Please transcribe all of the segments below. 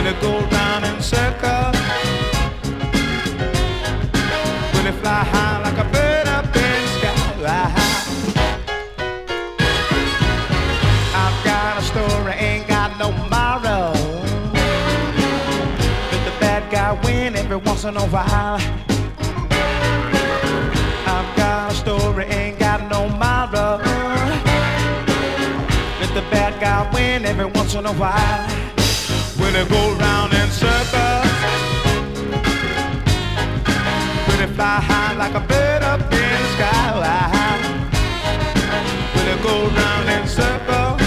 it go round in circles? Will it fly high like a bird up in the sky? I've got a story, ain't got no moral. Let the bad guy win every once in a while. I've got a story, ain't got no moral. Let the bad guy win every once in a while. Will it go round in circles? Will it fly high like a bird up in the sky? Will it go round in circles?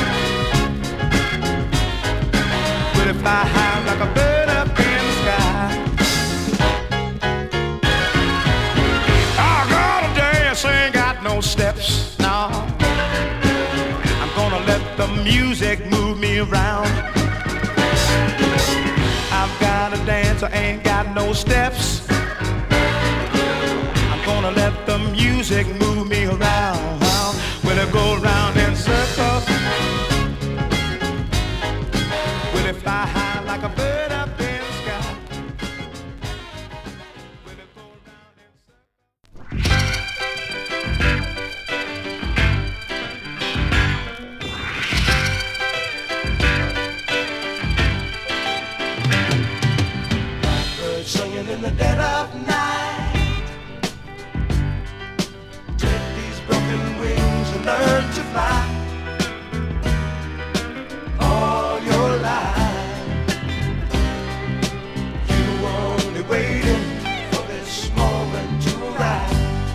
Will it fly high like a bird up in the sky? I gotta dance, ain't got no steps, no. I'm gonna let the music move me around. I've got a dance, I ain't got no steps. I'm gonna let the music move me around. Will it go round in circles? Will it fly high like a bird up in the sky? Will it go round in Blackbird singing in the dead of night. Take these broken wings and learn to fly. All your life you were only waiting for this moment to arrive.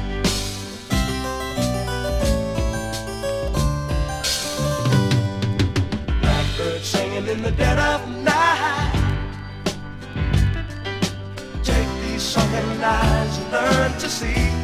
Blackbird singing in the dead of night. Take these sunken eyes and learn to see.